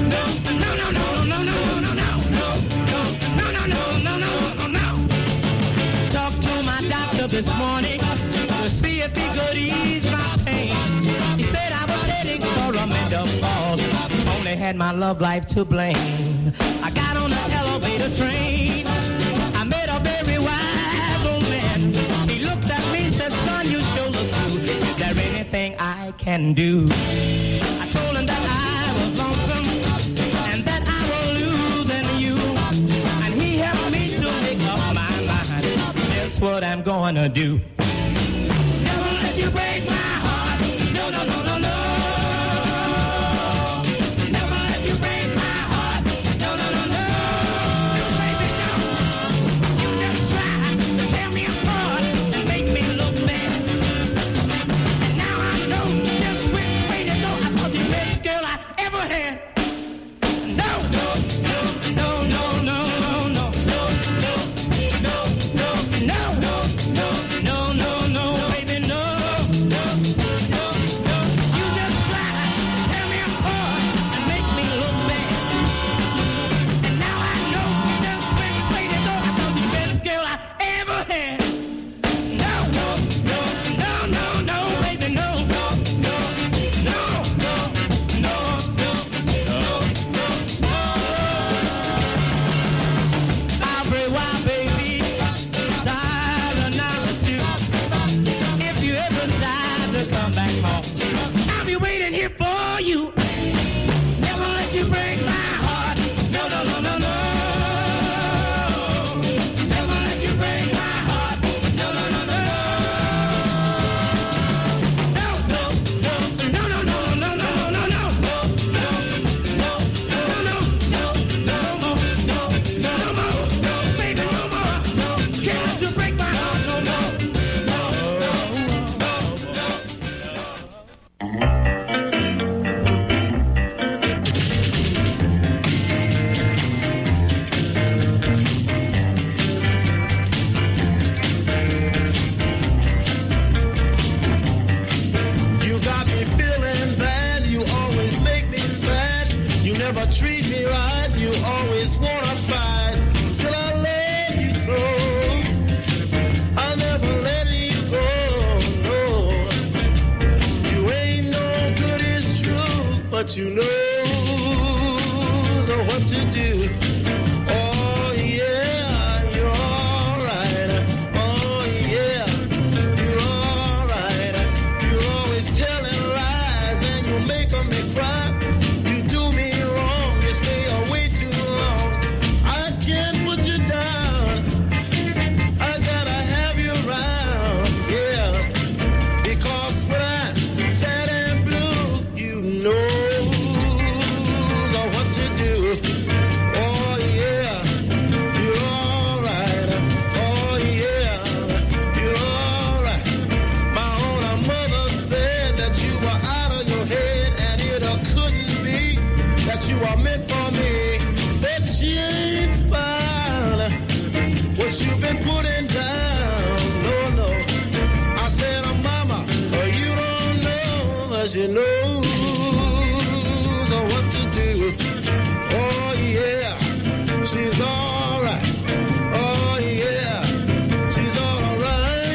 This morning to see if he could ease my pain. He said I was heading for a mental fall, only had my love life to blame. I got on an elevator train, I met a very wise old man. He looked at me and said, son, you sure look good. Is there anything I can do? I told him that I was lonesome and that I was losing you, and he helped me to make up my mind. Guess what I'm gonna do? Never let you break my heart. No, no, no, no, no. Never let you break my heart. No, no, no, no. Baby, no. You just tried to tear me apart and make me look bad. And now I know just which way to go. I thought the best girl I ever had. No, no, no, no, no, no, no, no, no, no, no, no, no. No, no, no, baby, no, no, no, no. You just try to tear me apart and make me look bad. And now I know just which way to go. I thought the best girl I ever had. No, no, no, no, no, no, baby, no, no, no, no, no, no, no, no, no. I'll pray why, baby. Come back home. I'll be waiting here for you. Never let you break my heart. No, no, no, no, no. Never let you break my heart. No, no, no, no, no. No, no, no, no, no, no, no, no, no, no, no, no, no, no, no, no, no, no, no, baby, no more. Can't let you break my heart, no more. Treat me right, you always wanna fight. Still I love you so, I'll never let you go, no. You ain't no good, it's true, but you know what to do. Oh yeah, you're alright. Oh yeah, you're alright. You're always telling lies and you make me cry. You are meant for me, but she ain't found what you've been putting down. No, no. I said, mama, you don't know, but she knows what to do. Oh, yeah, she's all right. Oh, yeah, she's all right.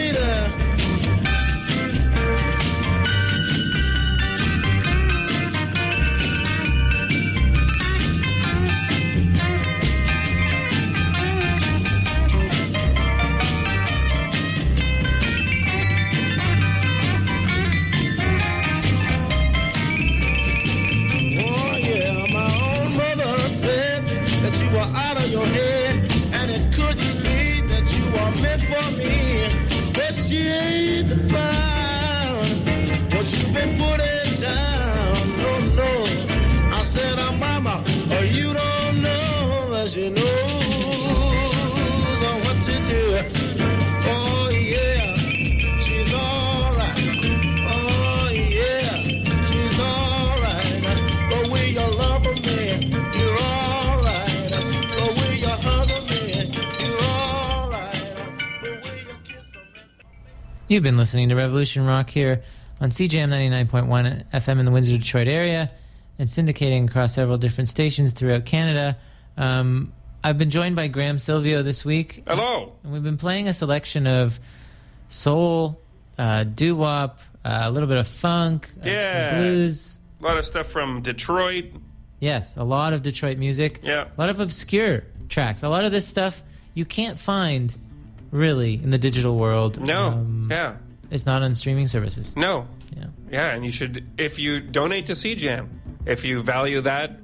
Out of your head, and it couldn't be that you are meant for me, but she ain't found what you've been putting down. No, no. I said, mama, you don't know that she knows what to do. Oh yeah, she's all right. Oh yeah, she's all right. The way you love me, you're all You've been listening to Revolution Rock here on CJM 99.1 FM in the Windsor, Detroit area. and syndicating across several different stations throughout Canada. I've been joined by Graham Silvio this week. Hello. And we've been playing a selection of soul, doo-wop, a little bit of funk, blues. A lot of stuff from Detroit. Yes, a lot of Detroit music. Yeah. A lot of obscure tracks. A lot of this stuff you can't find really in the digital world. No. It's not on streaming services. No. Yeah. Yeah, and you should, if you donate to CJAM, if you value that,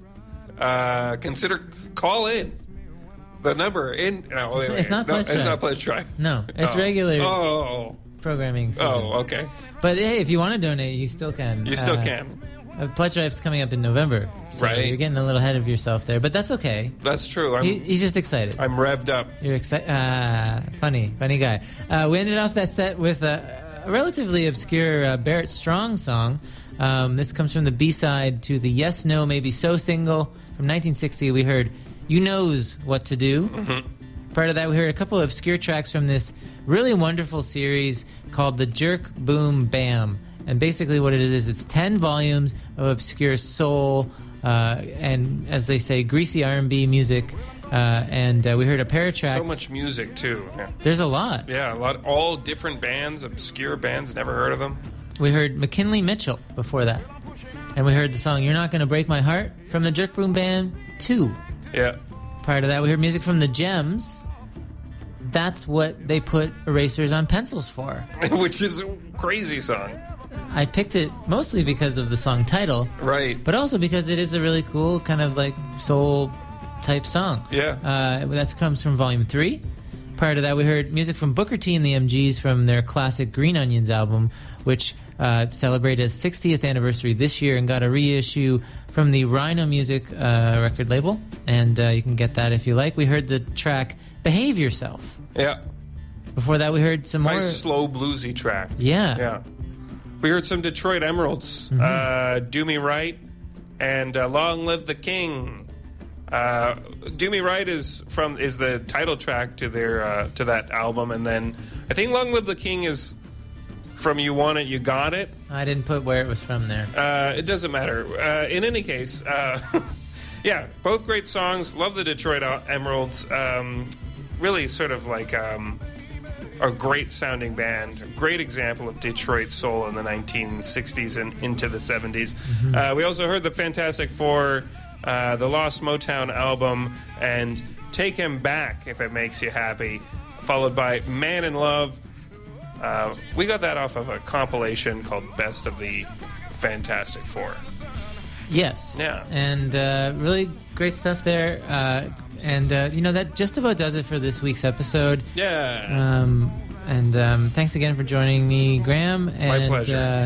consider call in. The number in... No, it's not Pledge Drive. It's not Pledge Drive. No, it's regular programming. Oh, okay. But hey, if you want to donate, you still can. You still can. Pledge Drive's coming up in November. So right. You're getting a little ahead of yourself there, but that's okay. That's true. He's just excited. I'm revved up. You're excited. Funny guy. We ended off that set with a relatively obscure Barrett Strong song. This comes from the B-side to the Yes, No, Maybe So single from 1960. We heard You Knows What to Do. Mm-hmm. Part of that, we heard a couple of obscure tracks from this really wonderful series called The Jerk Boom Bam. And basically what it is, it's 10 volumes of obscure soul and, as they say, greasy R&B music. And we heard a pair of tracks. So much music, too. Yeah. There's a lot. Yeah, a lot. All different bands, obscure bands, never heard of them. We heard McKinley Mitchell before that. And we heard the song You're Not Gonna Break My Heart from the Jerk Boom Band 2. Yeah. Prior to that, we heard music from the Gems. That's what they put erasers on pencils for. Which is a crazy song. I picked it mostly because of the song title. Right. But also because it is a really cool kind of like soul type song. Yeah. That comes from Volume 3. Prior to that, we heard music from Booker T and the MGs from their classic Green Onions album, which celebrated its 60th anniversary this year and got a reissue from the Rhino Music record label. And you can get that if you like. We heard the track Behave Yourself. Yeah. Before that, we heard some more... Nice, slow, bluesy track. Yeah. Yeah. We heard some Detroit Emeralds. Do Me Right and Long Live the King. Do Me Right is the title track to their to that album, and then I think Long Live the King is from You Want It, You Got It. I didn't put where it was from there. It doesn't matter. In any case, yeah, both great songs. Love the Detroit Emeralds. Really sort of like a great sounding band. A great example of Detroit soul in the 1960s and into the 70s. Mm-hmm. We also heard the Fantastic Four, the Lost Motown album, and Take Him Back If It Makes You Happy, followed by Man in Love. We got that off of a compilation called Best of the Fantastic Four. Yes. Yeah. And really great stuff there. And that just about does it for this week's episode. Yeah. And thanks again for joining me, Graham. And, my pleasure.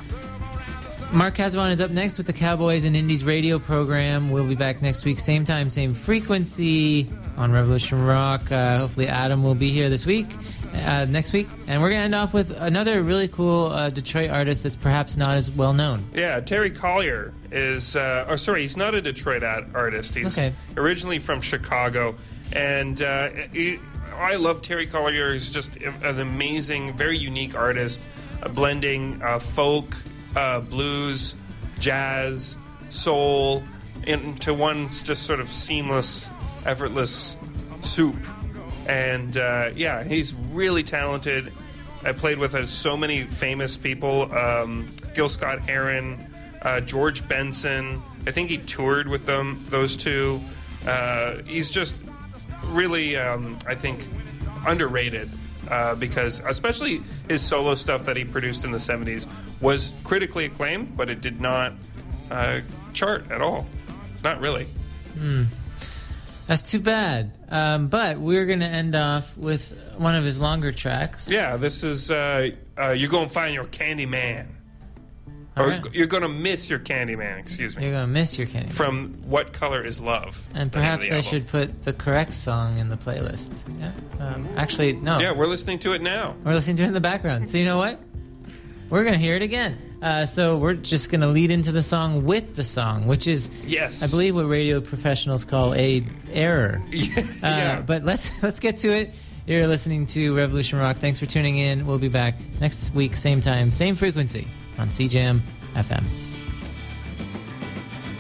Mark Casavon is up next with the Cowboys and Indies radio program. We'll be back next week, same time, same frequency on Revolution Rock. Hopefully Adam will be here next week. And we're going to end off with another really cool Detroit artist that's perhaps not as well known. Yeah, Terry Collier is... he's not a Detroit artist. He's originally from Chicago. And I love Terry Collier. He's just an amazing, very unique artist, blending folk... blues, jazz, soul into one just sort of seamless, effortless soup. And he's really talented. I played with so many famous people. Gil Scott-Heron, George Benson. I think he toured with those two. He's just really, I think, underrated. Because especially his solo stuff that he produced in the 70s was critically acclaimed, but it did not chart at all. Not really. That's too bad. But we're going to end off with one of his longer tracks. Yeah, this is You're Gonna Find Your Candy Man. Right. You're going to miss your Candyman, excuse me. You're going to miss your Candyman. From What Color Is Love? And perhaps I should put the correct song in the playlist. Yeah. Actually, no. Yeah, we're listening to it now. We're listening to it in the background. So you know what? We're going to hear it again. So we're just going to lead into the song with the song, which is, yes, I believe, what radio professionals call a error. Yeah. But let's get to it. You're listening to Revolution Rock. Thanks for tuning in. We'll be back next week, same time, same frequency on CJAM FM.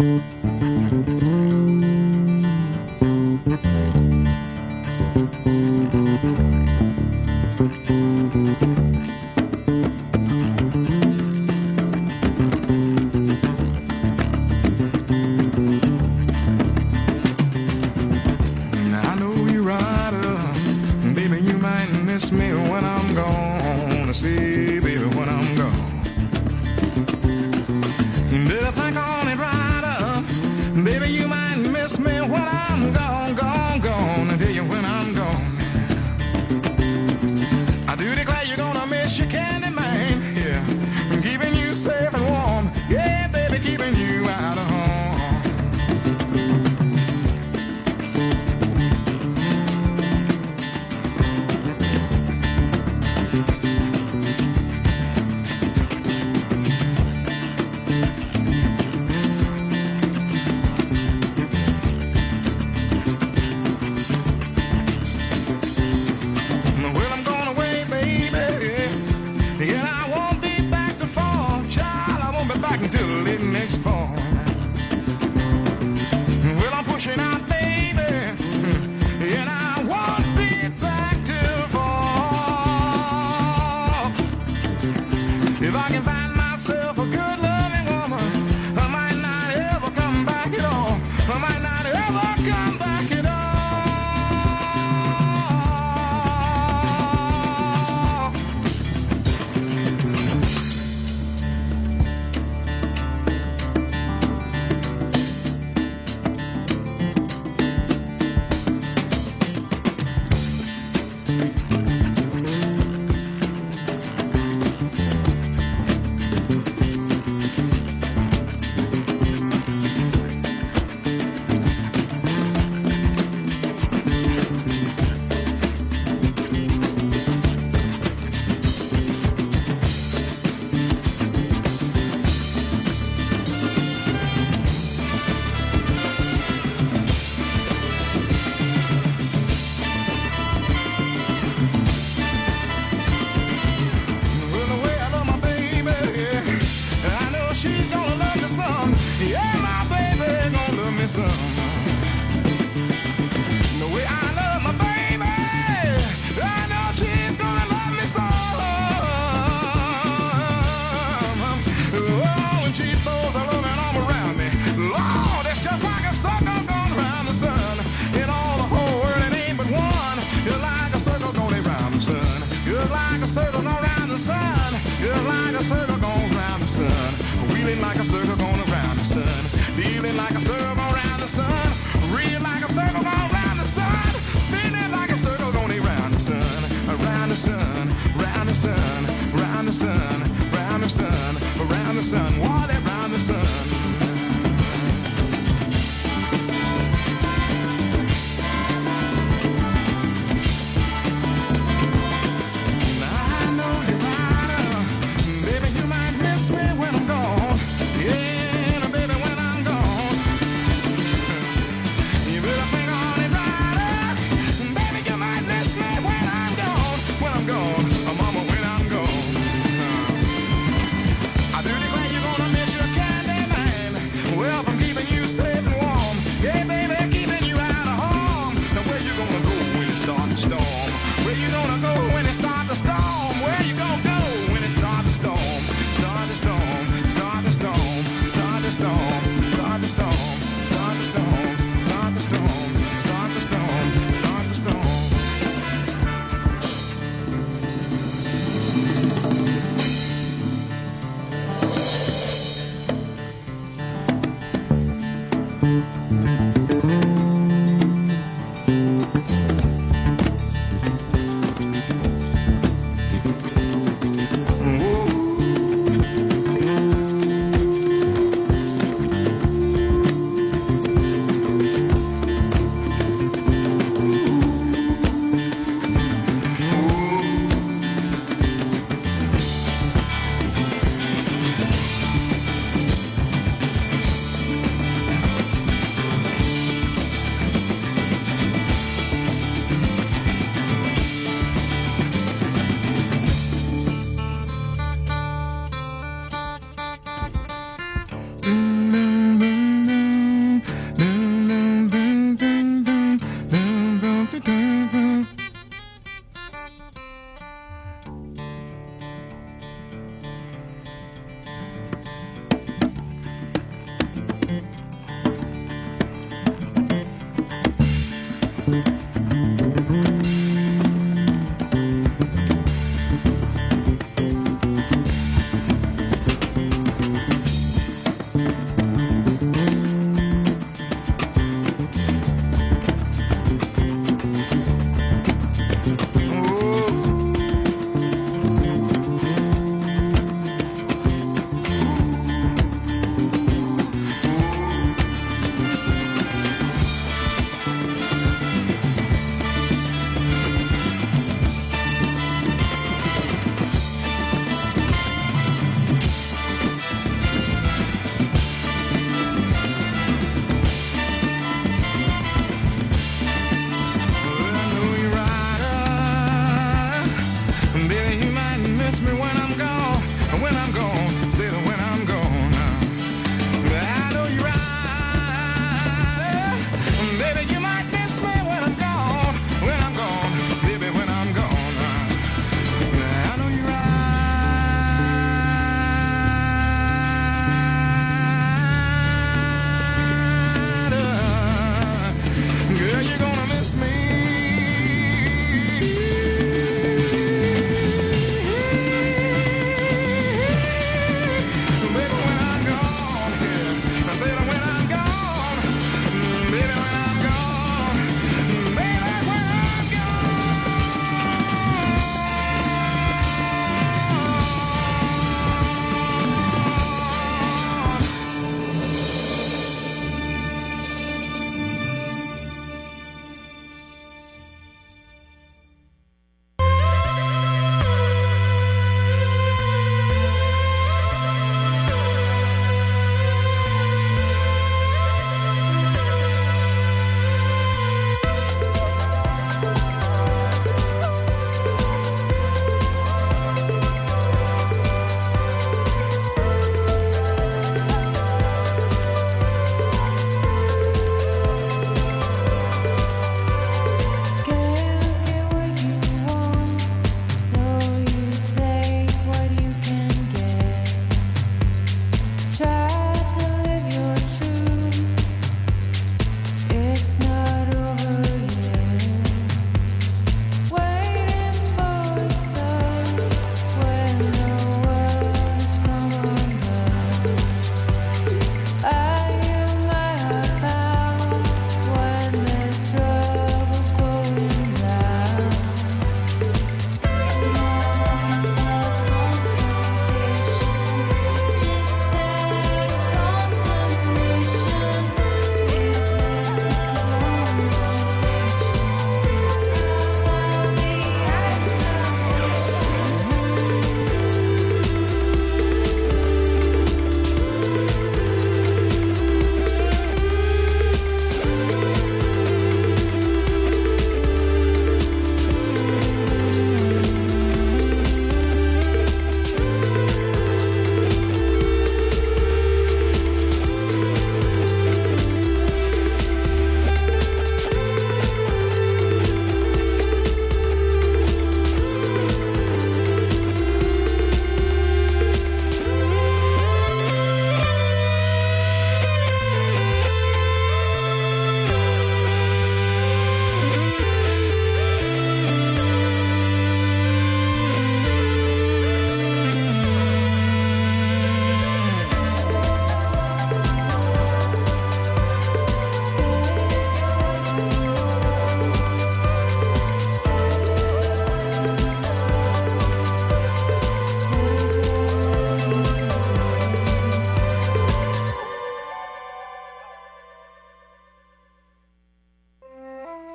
Mama, when I'm gone, I do declare you're gonna Bye.